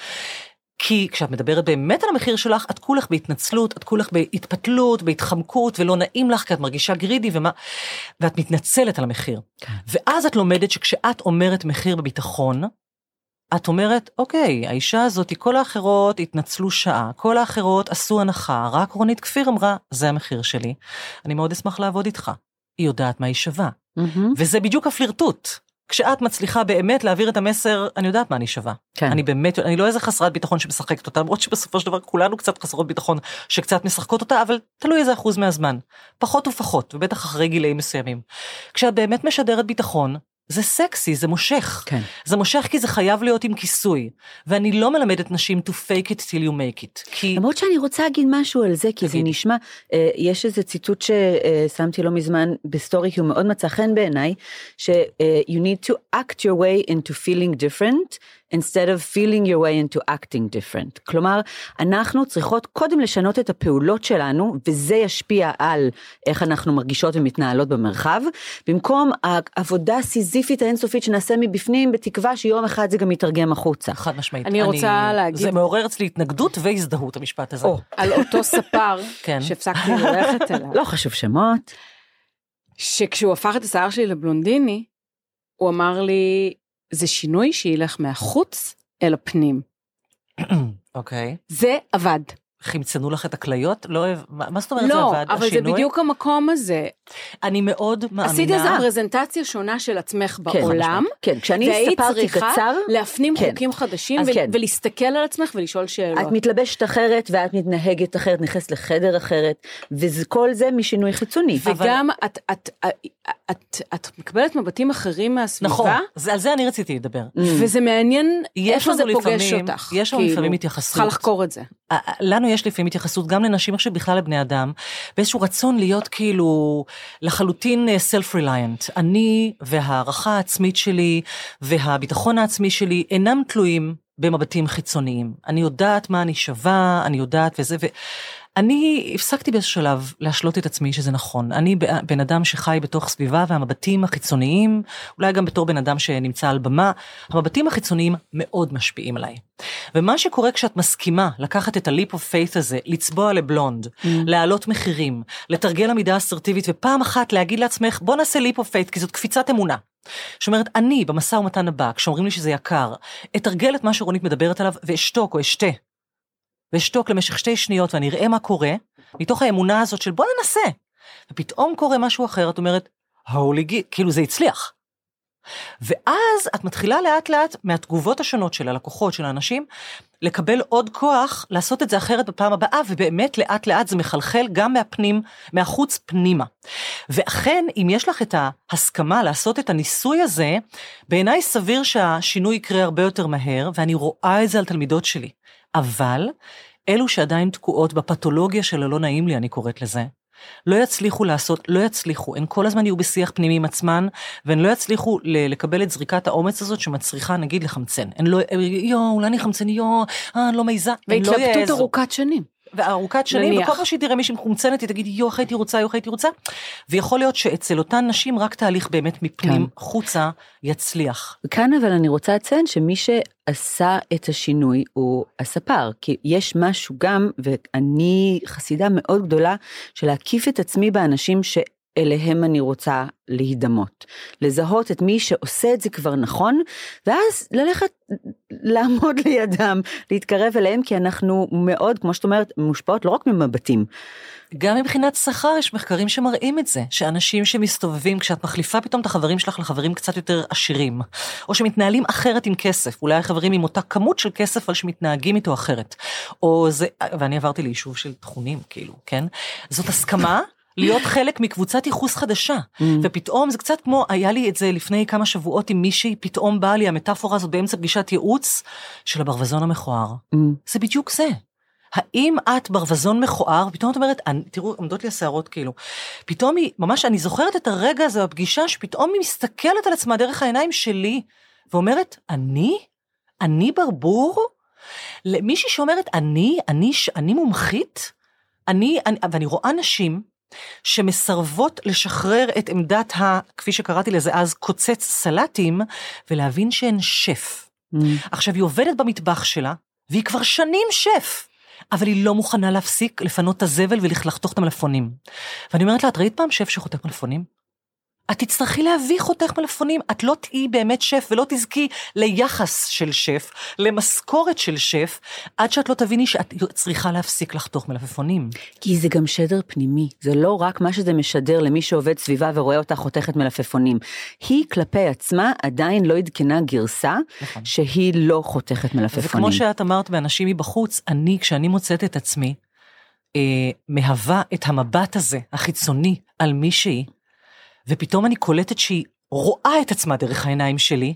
כי כשאת מדברת באמת על המחיר שלך, את כולך בהתנצלות, את כולך בהתפתלות, בהתחמקות, ולא נעים לך, כי את מרגישה גרידי, ומה, ואת מתנצלת על המחיר. כן. ואז את לומדת שכשאת אומרת מחיר בביטחון, את אומרת, אוקיי, האישה הזאת, כל האחרות התנצלו שעה, כל האחרות עשו הנחה, רק רונית כפיר אמרה, זה המחיר שלי, אני מאוד אשמח לעבוד איתך. היא יודעת מה היא שווה. Mm-hmm. וזה בדיוק הפלירטוט. כשאת מצליחה באמת להעביר את המסר, אני יודעת מה אני שווה. כן. אני באמת, אני לא איזה חסרת ביטחון שמשחקת אותה, למרות שבסופו של דבר כולנו קצת חסרות ביטחון שקצת משחקות אותה, אבל תלוי איזה אחוז מהזמן. פחות ופחות, ובטח אחרי גילאים מסוימים. כשאת באמת משדרת ביטחון, זה סקסי, זה מושך. כן. זה מושך כי זה חייב להיות עם כיסוי. ואני לא מלמדת נשים to fake it till you make it. כי... למרות שאני רוצה להגיד משהו על זה, כי תגיד. זה נשמע, אה, יש איזה ציטוט ששמתי לא מזמן בסטורי, כי הוא מאוד מצא חן בעיניי, ש- uh, you need to act your way into feeling different, instead of feeling your way into acting different. כלומר, אנחנו צריכות קודם לשנות את הפעולות שלנו, וזה ישפיע על איך אנחנו מרגישות ומתנהלות במרחב, במקום העבודה הסיזיפית האינסופית שנעשה מבפנים, בתקווה שיום אחד זה גם יתרגם החוצה. חד משמעית. אני רוצה להגיד... זה מעורר אצלי התנגדות והזדהות המשפט הזה. על אותו ספר שהפסקתי ללכת אליו. לא חשוב שמות. שכשהוא הפך את השיער שלי לבלונדיני, הוא אמר לי, זה שינוי שילך מהחוץ אל הפנים. אוקיי. זה עבד. חמצנו לך את הכליות? לא אוהב, מה, מה זאת אומרת? לא, זה עבד, אבל השינוי? זה בדיוק המקום הזה. אני מאוד מאמינה. עשית איזו פרזנטציה שונה של עצמך כן, בעולם, כן, כשאני הסתפרתי קצר, והיית צריכה להפנים כן. חוקים חדשים, אז ו- כן. ולהסתכל על עצמך ולשאול שאלות. את מתלבשת אחרת, ואת מתנהגת אחרת, נכנסת לחדר אחרת, וכל זה משינוי חיצוני. וגם אבל... את, את, את, את, את מקבלת מבטים אחרים מהסביבה. נכון, זה, על זה אני רציתי לדבר. וזה מעניין איפה זה פוגש לפעמים, אותך. יש לנו כאילו, לפעמים התייחסות. צריכה לחקור את זה. לנו יש לפעמים התייחסות גם לנשים, עכשיו בכלל לבני אדם, באיזשהו רצון להיות כאילו לחלוטין self-reliant. אני והערכה העצמית שלי והביטחון העצמי שלי אינם תלויים במבטים חיצוניים. אני יודעת מה אני שווה, אני יודעת וזה, ואני הפסקתי באיזשהו שלב להשלות את עצמי שזה נכון. אני בן אדם שחי בתוך סביבה, והמבטים החיצוניים, אולי גם בתור בן אדם שנמצא על במה, המבטים החיצוניים מאוד משפיעים עליי. ומה שקורה כשאת מסכימה לקחת את ה-leap of faith הזה, לצבוע לבלונד, mm. להעלות מחירים, לתרגל עמידה אסרטיבית, ופעם אחת להגיד לעצמך, בוא נעשה leap of faith, כי זאת קפיצת אמונה. שאומרת, אני במשא ומתן הבא, כשאומרים לי שזה יקר, אתרגל את מה שרונית מדברת עליו, ואשתוק או אשתה. ואשתוק למשך שתי שניות, ואני אראה מה קורה, מתוך האמונה הזאת של בוא ננסה. ופתאום קורה משהו אחר, את אומרת, holy God, כאילו זה הצליח. ואז את מתחילה לאט לאט מהתגובות השונות של הלקוחות, של האנשים, לקבל עוד כוח, לעשות את זה אחרת בפעם הבאה, ובאמת לאט לאט זה מחלחל גם מהפנים, מהחוץ פנימה. ואכן, אם יש לך את ההסכמה לעשות את הניסוי הזה, בעיניי סביר שהשינוי יקרה הרבה יותר מהר, ואני רואה את זה על תלמידות שלי. אבל, אלו שעדיין תקועות בפתולוגיה של הלא נעים לי, אני קוראת לזה, לא יצליחו לעשות, לא יצליחו, הן כל הזמן יהיו בשיח פנימי עם עצמן, והן לא יצליחו לקבל את זריקת האומץ הזאת, שמצריכה נגיד לחמצן. הן לא, יו, אולי אני חמצן, יו, אה, לא מייזה. והתלבטות ארוכת שנים. וארוכת שנים, וכל פעם שהיא תראה מישהי מחומצנת, היא תגיד, יו, איך הייתי רוצה, יו, איך הייתי רוצה. ויכול להיות שאצל אותן נשים, רק תהליך באמת מפנים חוצה יצליח. כאן אבל אני רוצה לציין שמי שעשה את השינוי הוא הספר, כי יש משהו גם, ואני חסידה מאוד גדולה, של להקיף את עצמי באנשים ש... אליהם אני רוצה להידמות, לזהות את מי שעושה את זה כבר נכון, ואז ללכת לעמוד לידם, להתקרב אליהם, כי אנחנו מאוד, כמו שאת אומרת, מושפעות לא רק ממבטים. גם מבחינת שכר יש מחקרים שמראים את זה, שאנשים שמסתובבים, כשאת מחליפה פתאום את החברים שלך לחברים קצת יותר עשירים, או שמתנהלים אחרת עם כסף, אולי החברים עם אותה כמות של כסף, אבל שמתנהגים איתו אחרת, או זה, ואני עברתי ליישוב של תכונים, כאילו, כן? זאת הסכמה, להיות חלק מקבוצת ייחוס חדשה, mm. ופתאום זה קצת כמו, היה לי את זה לפני כמה שבועות עם מישהי, פתאום באה לי המטאפורה הזאת באמצע פגישת ייעוץ, של הברווזון המכוער. Mm. זה בדיוק זה. האם את ברווזון מכוער, ופתאום את אומרת, אני, תראו, עמדות לי השערות כאילו, פתאום היא, ממש אני זוכרת את הרגע הזה בפגישה, שפתאום היא מסתכלת על עצמה דרך העיניים שלי, ואומרת, אני? אני ברבור? למישהי שאומרת, אני, אני, אני מומחית? אני, אני, ואני רואה נשים, שמסרבות לשחרר את עמדת ה, כפי שקראתי לזה אז, קוצץ סלטים, ולהבין שהן שף. Mm. עכשיו, היא עובדת במטבח שלה, והיא כבר שנים שף, אבל היא לא מוכנה להפסיק לפנות את הזבל ולחתוך את המלפונים. ואני אומרת לה, את ראית פעם שף שחותך מלפונים? את תצטרכי להביא חותך מלפונים, את לא תהיי באמת שף, ולא תזכי ליחס של שף, למשכורת של שף, עד שאת לא תביני שאת צריכה להפסיק לחתוך מלפפונים. כי זה גם שדר פנימי, זה לא רק מה שזה משדר למי שעובד סביבה ורואה אותה חותכת מלפפונים. היא כלפי עצמה עדיין לא עדכנה גרסה, נכון. שהיא לא חותכת מלפפונים. וכמו שאת אמרת באנשים מבחוץ, אני, כשאני מוצאת את עצמי, אה, מהווה את המבט הזה, החיצוני, על מישהי, ופתאום אני קולטת שהיא רואה את עצמה דרך העיניים שלי,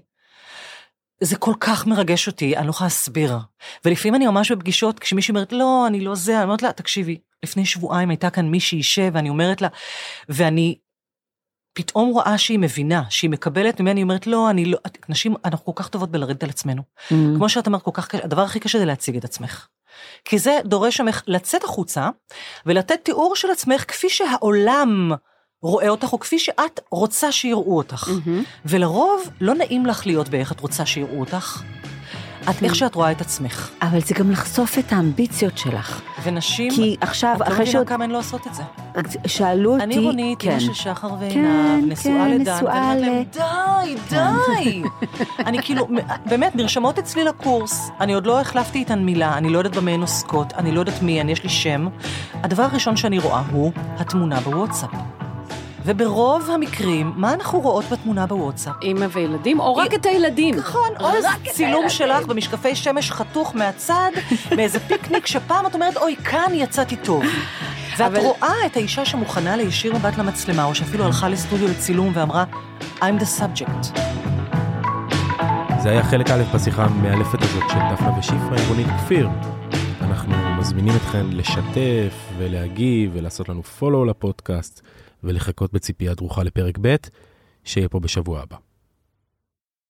זה כל כך מרגש אותי, אני לא יכולה להסביר. ולפעמים אני ממש בפגישות, כשמישהי אומרת, לא, אני לא זה, אני אומרת לה, תקשיבי, לפני שבועיים הייתה כאן מישהי אישה, ואני אומרת לה, ואני פתאום רואה שהיא מבינה, שהיא מקבלת ממני, אני אומרת, לא, אני לא, נשים, אנחנו כל כך טובות בלרדת על עצמנו. Mm-hmm. כמו שאת אמרת, כל כך קשה, הדבר הכי קשה זה להציג את עצמך. כי זה דורש ממך לצאת החוצה, ולתת תיאור של עצמך, כפי שהעולם רואה אותך, או כפי שאת רוצה שיראו אותך. Mm-hmm. ולרוב, לא נעים לך להיות באיך את רוצה שיראו אותך. את איך שאת רואה את עצמך. אבל זה גם לחשוף את האמביציות שלך. ונשים, כי עכשיו, את לא אחרי מבינה כמה הן לא עושות את זה. שאלו אותי, אני רונית, כן. אמא של שחר ועינב, כן, נשואה כן, לדן, נשואה ואני ל- אומרת להם, די, די. אני כאילו, באמת, נרשמות אצלי לקורס, אני עוד לא החלפתי איתן מילה, אני לא יודעת במה הן עוסקות, אני לא יודעת מי, אני יש לי שם. הדבר הראשון שאני רואה הוא התמונה בוואטסאפ. וברוב המקרים, מה אנחנו רואות בתמונה בוואטסאפ? אמא וילדים, או רק את הילדים. נכון, או צילום שלך במשקפי שמש חתוך מהצד, מאיזה פיקניק שפעם את אומרת, אוי, כאן יצאתי טוב. ואת אבל- רואה את האישה שמוכנה להישיר מבט למצלמה, או שאפילו הלכה לסטודיו לצילום ואמרה, I'm the subject. זה היה חלק א' בשיחה המאלפת הזאת של דפנה ושפרה עם רונית כפיר. אנחנו מזמינים אתכם לשתף ולהגיב ולעשות לנו פולו לפודקאסט ולחכות בציפייה דרוכה לפרק ב' שיהיה פה בשבוע הבא.